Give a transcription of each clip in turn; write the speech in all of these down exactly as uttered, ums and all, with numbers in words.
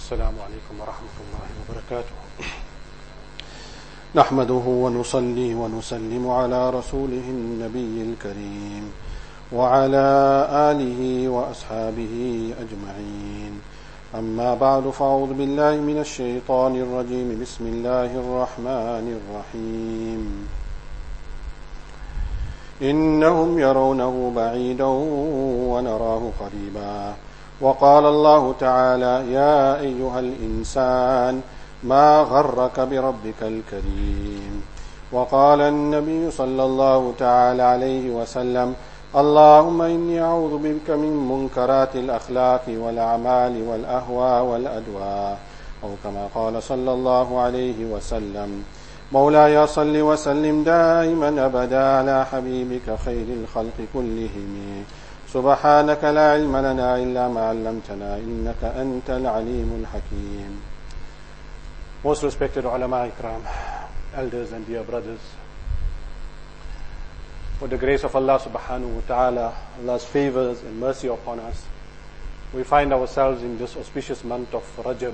السلام عليكم ورحمة الله وبركاته. نحمده ونصلي ونسلم على رسوله النبي الكريم وعلى آله وأصحابه أجمعين. أما بعد فأعوذ بالله من الشيطان الرجيم. بسم الله الرحمن الرحيم. إنهم يرونه بعيدا ونراه قريبا. وقال الله تعالى: يا أيها الإنسان ما غرك بربك الكريم. وقال النبي صلى الله تعالى عليه وسلم: اللهم إني أعوذ بك من منكرات الأخلاق والأعمال والأهواء والأدواء، أو كما قال صلى الله عليه وسلم. مولاي صل وسلم دائما أبدا على حبيبك خير الخلق كلهم. سبحانك لا علم لنا إلا ما علمتنا إنك أنت العليم الحكيم. Most respected ulama ikram, elders and dear brothers, with the grace of Allah subhanahu wa ta'ala, Allah's favors and mercy upon us, we find ourselves in this auspicious month of Rajab.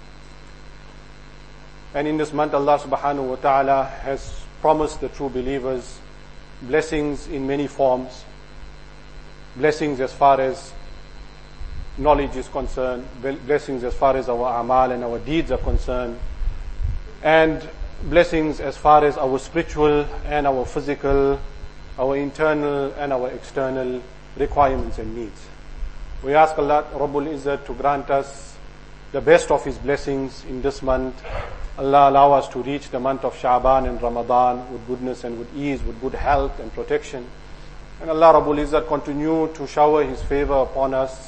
And in this month Allah subhanahu wa ta'ala has promised the true believers blessings in many forms. Blessings as far as knowledge is concerned, blessings as far as our amal and our deeds are concerned, and blessings as far as our spiritual and our physical, our internal and our external requirements and needs. We ask Allah Rabbul Izzat to grant us the best of His blessings in this month. Allah allow us to reach the month of Sha'ban and Ramadan with goodness and with ease, with good health and protection. And Allah Rabbul Izzat continue to shower His favor upon us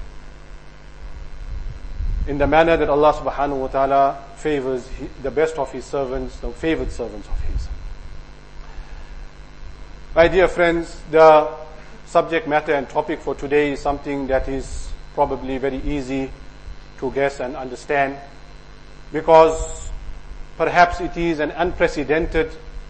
in the manner that Allah subhanahu wa ta'ala favors the best of His servants, the favored servants of His. My dear friends, the subject matter and topic for today is something that is probably very easy to guess and understand, because perhaps it is an unprecedented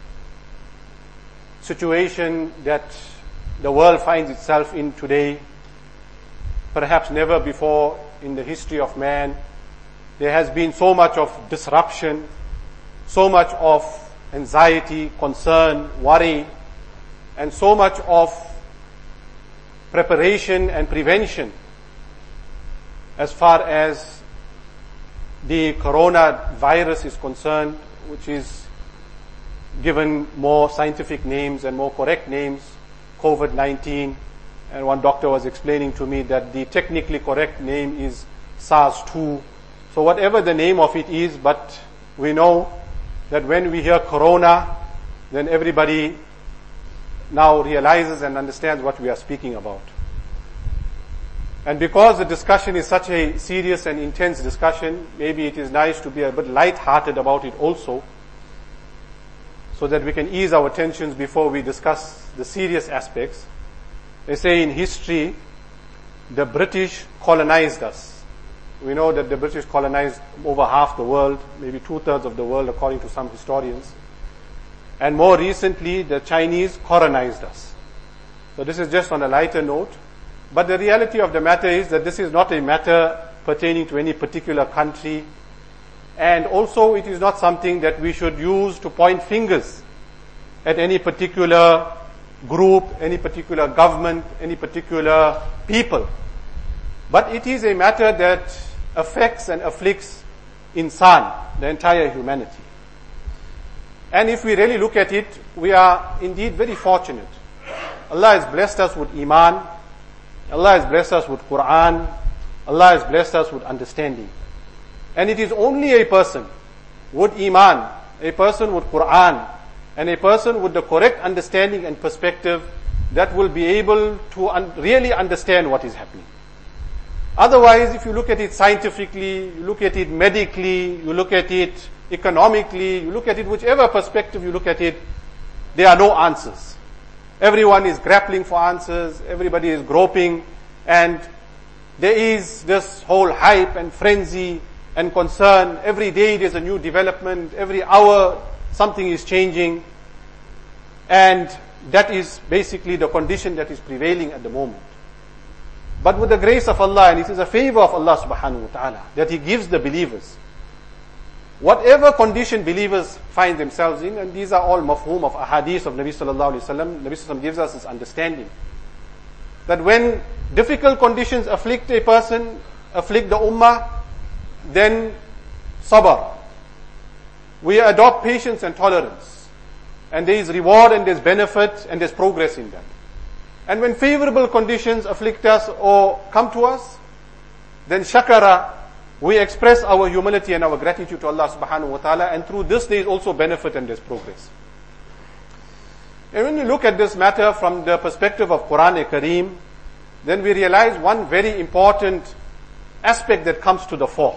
situation that the world finds itself in today. Perhaps never before in the history of man there has been so much of disruption, so much of anxiety, concern, worry, and so much of preparation and prevention as far as the coronavirus is concerned, which is given more scientific names and more correct names, COVID nineteen, and one doctor was explaining to me that the technically correct name is SARS two. So whatever the name of it is, but we know that when we hear corona, then everybody now realizes and understands what we are speaking about. And because the discussion is such a serious and intense discussion, maybe it is nice to be a bit light-hearted about it also, so that we can ease our tensions before we discuss the serious aspects. They say in history, the British colonized us. We know that the British colonized over half the world, maybe two-thirds of the world according to some historians. And more recently, the Chinese colonized us. So this is just on a lighter note. But the reality of the matter is that this is not a matter pertaining to any particular country. And also it is not something that we should use to point fingers at any particular group, any particular government, any particular people. But it is a matter that affects and afflicts insan, the entire humanity. And if we really look at it, we are indeed very fortunate. Allah has blessed us with iman. Allah has blessed us with Quran. Allah has blessed us with understanding. And it is only a person with iman, a person with Quran, and a person with the correct understanding and perspective that will be able to un- really understand what is happening. Otherwise, if you look at it scientifically, you look at it medically, you look at it economically, you look at it whichever perspective you look at it, there are no answers. Everyone is grappling for answers, everybody is groping, and there is this whole hype and frenzy and concern. Every day there's a new development, every hour something is changing, and that is basically the condition that is prevailing at the moment. but with the grace of Allah, and it is a favor of Allah subhanahu wa ta'ala that He gives the believers. Whatever condition believers find themselves in, and these are all mafhum of ahadith of Nabi sallallahu alayhi wa sallam, Nabi sallallahu alayhi wa sallam gives us this understanding that when difficult conditions afflict a person, afflict the ummah, then sabr. We adopt patience and tolerance. And there is reward and there is benefit and there is progress in that. And when favorable conditions afflict us or come to us, then shakara, we express our humility and our gratitude to Allah subhanahu wa ta'ala, and through this there is also benefit and there is progress. And when you look at this matter from the perspective of Quran Kareem, then we realize one very important aspect that comes to the fore.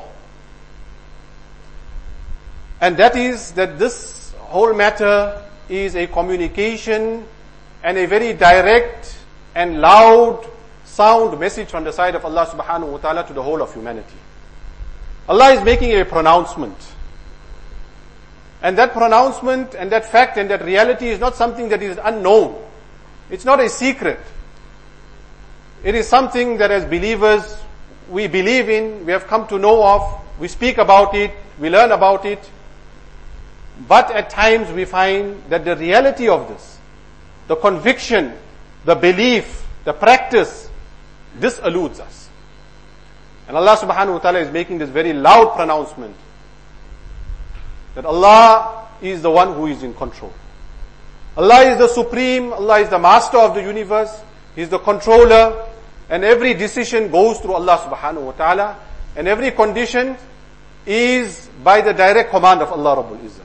And that is that this whole matter is a communication and a very direct and loud sound message from the side of Allah subhanahu wa ta'ala to the whole of humanity. Allah is making a pronouncement. And that pronouncement and that fact and that reality is not something that is unknown. It's not a secret. It is something that as believers we believe in, we have come to know of, we speak about it, we learn about it. But at times we find that the reality of this, the conviction, the belief, the practice, this eludes us. And Allah subhanahu wa ta'ala is making this very loud pronouncement that Allah is the one who is in control. Allah is the supreme, Allah is the master of the universe, He is the controller, and every decision goes through Allah subhanahu wa ta'ala, and every condition is by the direct command of Allah Rabbul Izzat.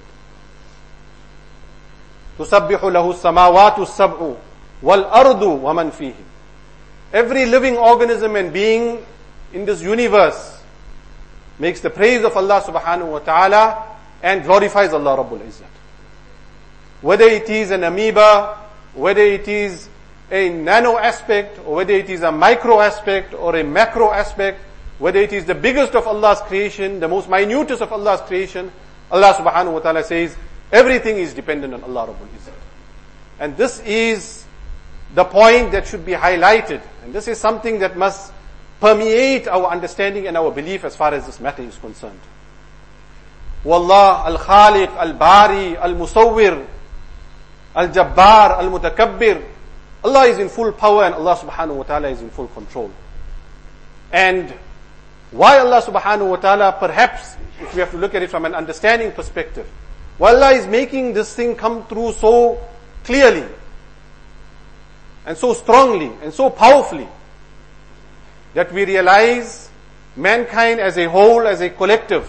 تُسَبِّحُ لَهُ السَّمَاوَاتُ السَّبْعُ وَالْأَرْضُ وَمَنْ فِيهِ. Every living organism and being in this universe makes the praise of Allah subhanahu wa ta'ala and glorifies Allah Rabbul Izzat. Whether it is an amoeba, whether it is a nano aspect, or whether it is a micro aspect or a macro aspect, whether it is the biggest of Allah's creation, the most minutest of Allah's creation, Allah subhanahu wa ta'ala says, everything is dependent on Allah Rabbul Izzat. And this is the point that should be highlighted. And this is something that must permeate our understanding and our belief as far as this matter is concerned. Wallah al-Khaliq, al-Bari, al-Musawwir, al-Jabbar, al-Mutakabbir. Allah is in full power and Allah subhanahu wa ta'ala is in full control. And why Allah subhanahu wa ta'ala, perhaps, if we have to look at it from an understanding perspective, why Allah is making this thing come through so clearly, and so strongly, and so powerfully, that we realize mankind as a whole, as a collective,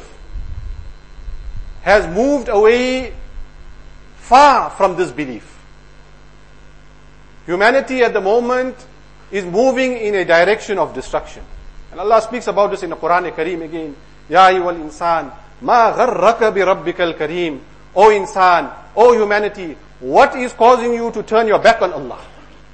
has moved away far from this belief. Humanity at the moment is moving in a direction of destruction. And Allah speaks about this in the Quran Kareem again. Ya ayyuhal insan, ma gharraka bi rabbikal kareem. O insan, O humanity, what is causing you to turn your back on Allah?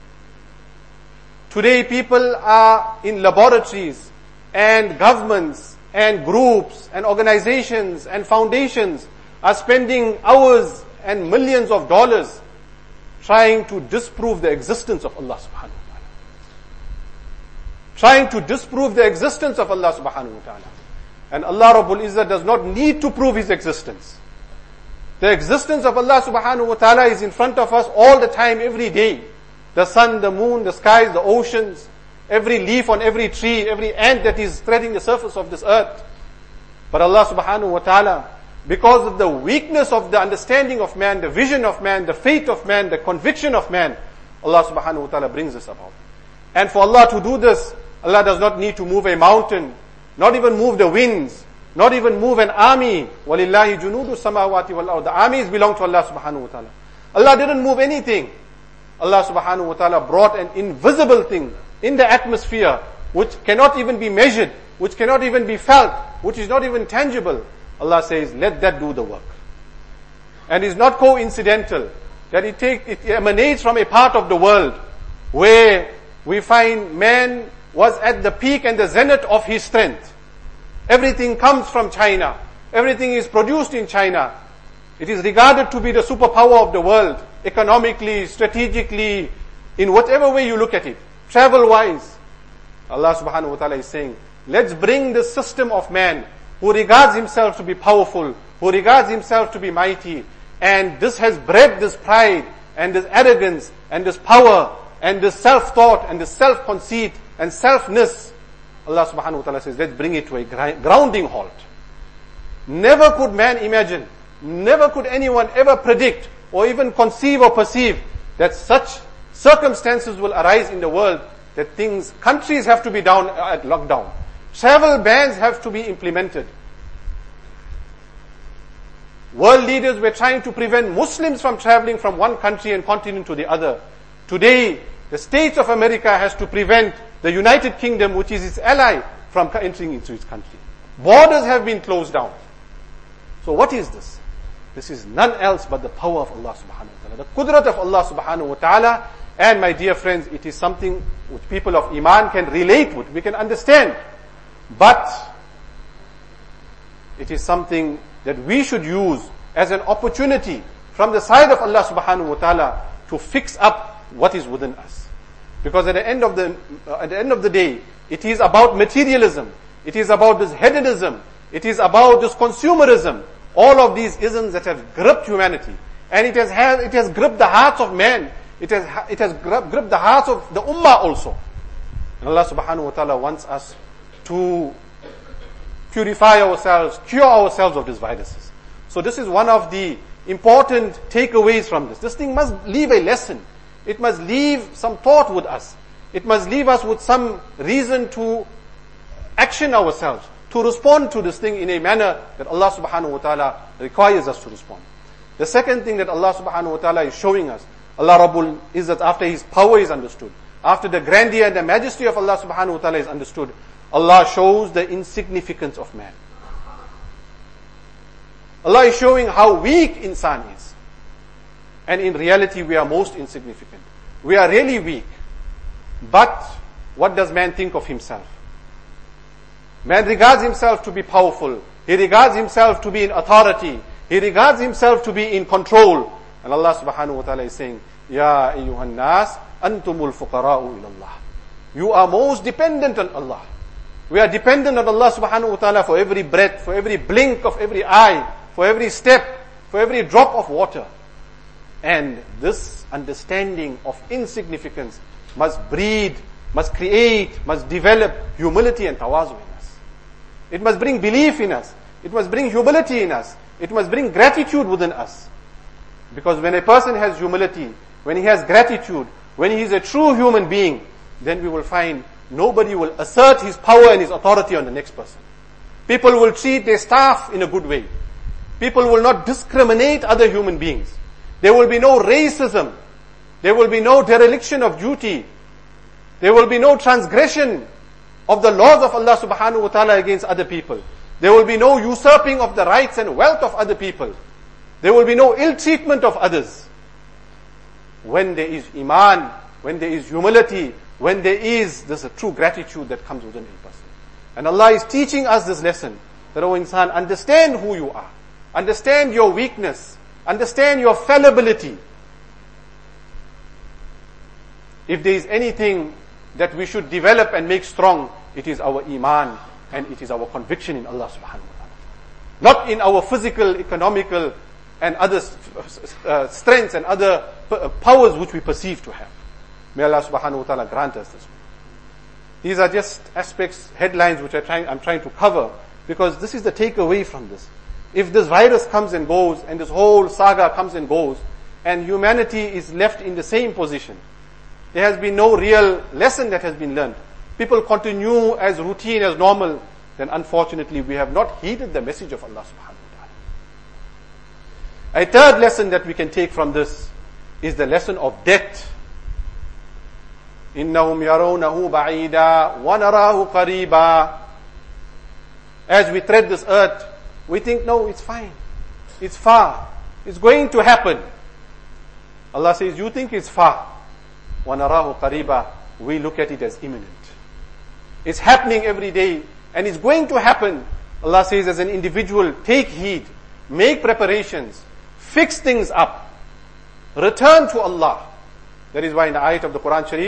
Today people are in laboratories and governments and groups and organizations and foundations are spending hours and millions of dollars trying to disprove the existence of Allah subhanahu wa ta'ala. Trying to disprove the existence of Allah subhanahu wa ta'ala. And Allah Rabbul Izzat does not need to prove His existence. The existence of Allah subhanahu wa ta'ala is in front of us all the time, every day. The sun, the moon, the skies, the oceans, every leaf on every tree, every ant that is treading the surface of this earth. But Allah subhanahu wa ta'ala, because of the weakness of the understanding of man, the vision of man, the faith of man, the conviction of man, Allah subhanahu wa ta'ala brings this about. And for Allah to do this, Allah does not need to move a mountain, not even move the winds, not even move an army. وَلِلَّهِ جُنُودُ السَّمَاوَاتِ وَالْأَرْضِ. The armies belong to Allah subhanahu wa ta'ala. Allah didn't move anything. Allah subhanahu wa ta'ala brought an invisible thing in the atmosphere, which cannot even be measured, which cannot even be felt, which is not even tangible. Allah says, let that do the work. And it's not coincidental that it, take, it emanates from a part of the world where we find man was at the peak and the zenith of his strength. Everything comes from China. Everything is produced in China. It is regarded to be the superpower of the world, economically, strategically, in whatever way you look at it, travel-wise. Allah subhanahu wa ta'ala is saying, let's bring the system of man who regards himself to be powerful, who regards himself to be mighty, and this has bred this pride and this arrogance and this power and this self-thought and this self-conceit and selfness. Allah subhanahu wa ta'ala says, let's bring it to a grounding halt. Never could man imagine, never could anyone ever predict or even conceive or perceive that such circumstances will arise in the world, that things, countries have to be down at lockdown. Travel bans have to be implemented. World leaders were trying to prevent Muslims from traveling from one country and continent to the other. Today, the States of America has to prevent the United Kingdom, which is its ally, from entering into its country. Borders have been closed down. So what is this? This is none else but the power of Allah subhanahu wa ta'ala, the qudrat of Allah subhanahu wa ta'ala. And my dear friends, it is something which people of Iman can relate with, we can understand. But it is something that we should use as an opportunity from the side of Allah subhanahu wa ta'ala to fix up what is within us. Because at the end of the, uh, at the end of the day, it is about materialism. It is about this hedonism. It is about this consumerism. All of these isms that have gripped humanity. And it has had, it has gripped the hearts of men. It has, it has gripped, gripped the hearts of the ummah also. And Allah subhanahu wa ta'ala wants us to purify ourselves, cure ourselves of these viruses. So this is one of the important takeaways from this. This thing must leave a lesson. It must leave some thought with us. It must leave us with some reason to action ourselves, to respond to this thing in a manner that Allah subhanahu wa ta'ala requires us to respond. The second thing that Allah subhanahu wa ta'ala is showing us, Allah Rabbul Izzat, after His power is understood, after the grandeur and the majesty of Allah subhanahu wa ta'ala is understood, Allah shows the insignificance of man. Allah is showing how weak insan is. And in reality, we are most insignificant. We are really weak. But what does man think of himself? Man regards himself to be powerful. He regards himself to be in authority. He regards himself to be in control. And Allah subhanahu wa ta'ala is saying, Ya ayyuhan nas, antumul fuqara'u ilallah. You are most dependent on Allah. We are dependent on Allah subhanahu wa ta'ala for every breath, for every blink of every eye, for every step, for every drop of water. And this understanding of insignificance must breed, must create, must develop humility and tawazu in us. It must bring belief in us. It must bring humility in us. It must bring gratitude within us. Because when a person has humility, when he has gratitude, when he is a true human being, then we will find nobody will assert his power and his authority on the next person. People will treat their staff in a good way. People will not discriminate other human beings. There will be no racism. There will be no dereliction of duty. There will be no transgression of the laws of Allah subhanahu wa ta'ala against other people. There will be no usurping of the rights and wealth of other people. There will be no ill treatment of others. When there is iman, when there is humility, when there is this a true gratitude that comes within a person. And Allah is teaching us this lesson, that, O insan, understand who you are. Understand your weakness. Understand your fallibility. If there is anything that we should develop and make strong, it is our iman and it is our conviction in Allah subhanahu wa ta'ala. Not in our physical, economical and other uh, strengths and other p- powers which we perceive to have. May Allah subhanahu wa ta'ala grant us this. These are just aspects, headlines which I'm trying, I'm trying to cover, because this is the takeaway from this. If this virus comes and goes, and this whole saga comes and goes, and humanity is left in the same position, there has been no real lesson that has been learned. People continue as routine, as normal, then unfortunately we have not heeded the message of Allah subhanahu wa ta'ala. A third lesson that we can take from this is the lesson of death. إِنَّهُمْ يَرَوْنَهُ بَعِيدًا وَنَرَاهُ قَرِيبًا. As we tread this earth, we think, no, it's fine. It's far. It's going to happen. Allah says, you think it's far. وَنَرَاهُ قَرِيبًا. We look at it as imminent. It's happening every day, and it's going to happen. Allah says, as an individual, take heed, make preparations, fix things up, return to Allah. That is why in the ayat of the Quran Sharif,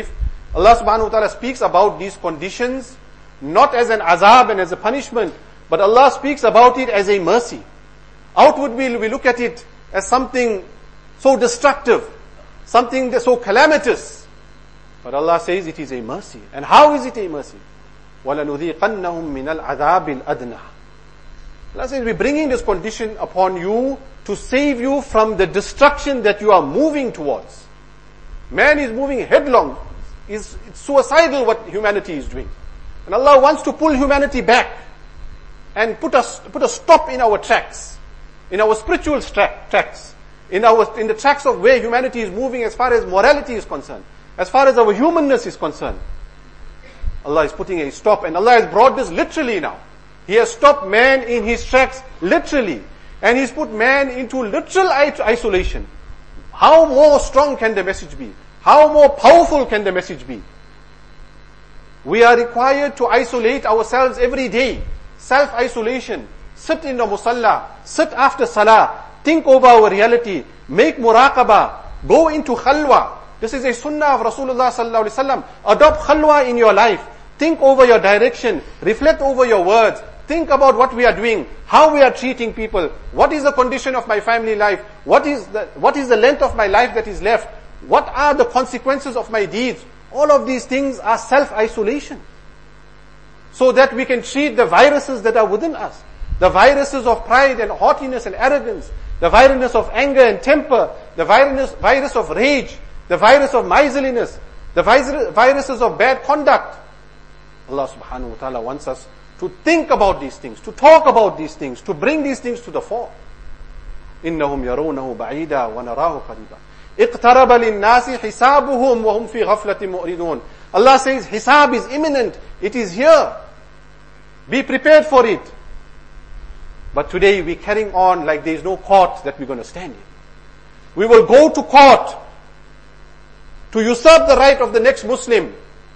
Allah subhanahu wa ta'ala speaks about these conditions not as an azab and as a punishment, but Allah speaks about it as a mercy. Outwardly we look at it as something so destructive, something so calamitous. But Allah says it is a mercy. And how is it a mercy? وَلَنُذِيقَنَّهُمْ مِنَ الْعَذَابِ الْأَدْنَى. Allah says, we're bringing this condition upon you to save you from the destruction that you are moving towards. Man is moving headlong. It's, it's suicidal what humanity is doing. And Allah wants to pull humanity back and put us, put a stop in our tracks, in our spiritual tra- tracks, in our, in the tracks of where humanity is moving as far as morality is concerned, as far as our humanness is concerned. Allah is putting a stop, and Allah has brought this literally now. He has stopped man in his tracks literally, and He's put man into literal isolation. How more strong can the message be? How more powerful can the message be? We are required to isolate ourselves every day. Self-isolation. Sit in the musalla. Sit after salah. Think over our reality. Make muraqabah. Go into khalwa. This is a sunnah of Rasulullah sallallahu alaihi wasallam. Adopt khalwa in your life. Think over your direction. Reflect over your words. Think about what we are doing, how we are treating people. What is the condition of my family life? What is the, what is the length of my life that is left? What are the consequences of my deeds? All of these things are self-isolation. So that we can treat the viruses that are within us. The viruses of pride and haughtiness and arrogance. The virus of anger and temper. The virus, virus of rage. The virus of miserliness. The virus, viruses of bad conduct. Allah subhanahu wa ta'ala wants us to think about these things, to talk about these things, to bring these things to the fore. إِنَّهُمْ يَرَوْنَهُ بَعِيدًا وَنَرَاهُ قَرِيبًا اِقْتَرَبَ لِلنَّاسِ حِسَابُهُمْ وَهُمْ فِي غَفْلَةٍ مُؤْرِدُونَ. Allah says, hisab is imminent. It is here. Be prepared for it. But today we're carrying on like there is no court that we're going to stand in. We will go to court to usurp the right of the next Muslim.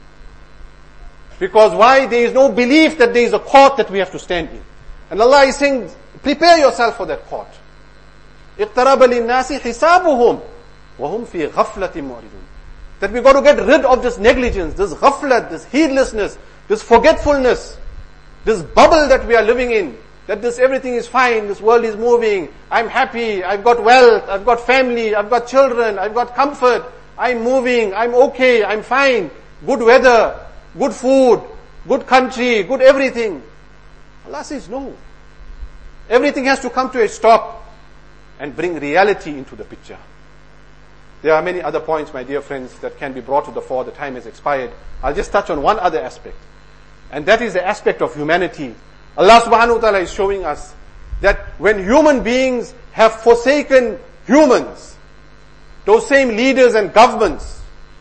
Because why? There is no belief that there is a court that we have to stand in. And Allah is saying, prepare yourself for that court. اِقْتَرَبَ لِلنَّاسِ حِسَابُهُمْ وَهُمْ فِي غَفْلَةٍ مُعْرِضُونَ. That we got to get rid of this negligence, this ghaflat, this heedlessness, this forgetfulness, this bubble that we are living in. That this everything is fine, this world is moving, I'm happy, I've got wealth, I've got family, I've got children, I've got comfort, I'm moving, I'm okay, I'm fine, good weather, good food, good country, good everything. Allah says no. Everything has to come to a stop and bring reality into the picture. There are many other points, my dear friends, that can be brought to the fore. The time has expired. I'll just touch on one other aspect. And that is the aspect of humanity. Allah subhanahu wa ta'ala is showing us that when human beings have forsaken humans, those same leaders and governments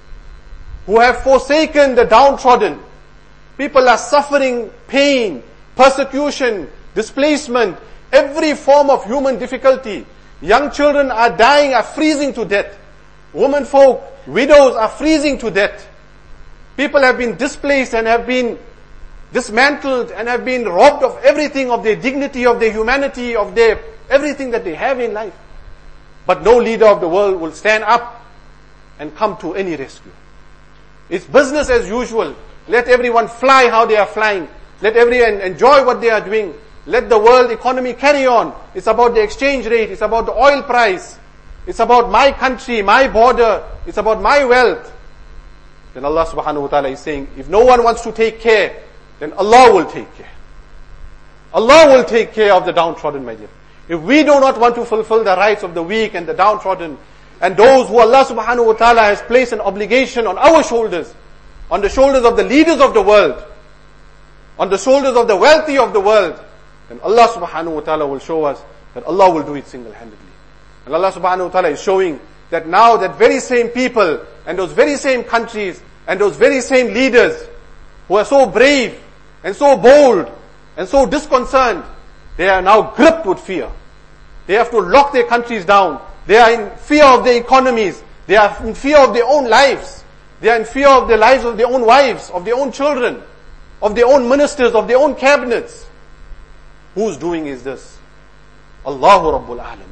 who have forsaken the downtrodden, people are suffering pain, persecution, displacement, every form of human difficulty. Young children are dying, are freezing to death. Women folk, widows are freezing to death. People have been displaced and have been dismantled and have been robbed of everything, of their dignity, of their humanity, of their everything that they have in life. But no leader of the world will stand up and come to any rescue. It's business as usual. Let everyone fly how they are flying. Let everyone enjoy what they are doing. Let the world economy carry on. It's about the exchange rate. It's about the oil price. It's about my country, my border. It's about my wealth. Then Allah subhanahu wa ta'ala is saying, if no one wants to take care, then Allah will take care. Allah will take care of the downtrodden, my dear. If we do not want to fulfill the rights of the weak and the downtrodden, and those who Allah subhanahu wa ta'ala has placed an obligation on our shoulders, on the shoulders of the leaders of the world, on the shoulders of the wealthy of the world, then Allah subhanahu wa ta'ala will show us that Allah will do it single-handedly. And Allah subhanahu wa ta'ala is showing that now that very same people and those very same countries and those very same leaders who are so brave and so bold and so disconcerted, they are now gripped with fear. They have to lock their countries down. They are in fear of their economies. They are in fear of their own lives. They are in fear of the lives of their own wives, of their own children, of their own ministers, of their own cabinets. Who's doing is this? Allahu Rabbul Alameen.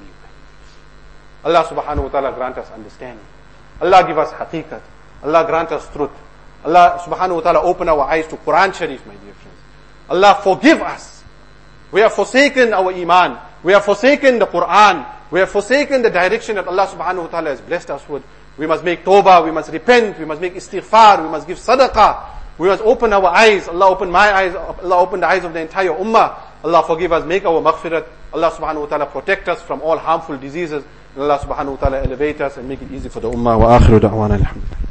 Allah subhanahu wa ta'ala grant us understanding. Allah give us haqiqat. Allah grant us truth. Allah subhanahu wa ta'ala open our eyes to Quran Sharif, my dear friends. Allah forgive us. We have forsaken our iman. We have forsaken the Quran. We have forsaken the direction that Allah subhanahu wa ta'ala has blessed us with. We must make tawbah. We must repent. We must make istighfar. We must give sadaqah. We must open our eyes. Allah open my eyes. Allah open the eyes of the entire ummah. Allah forgive us. Make our maghfirat. Allah subhanahu wa ta'ala protect us from all harmful diseases. And Allah subhanahu wa ta'ala elevate us and make it easy for the ummah. Wa akhiru da'wana alhamdulillah.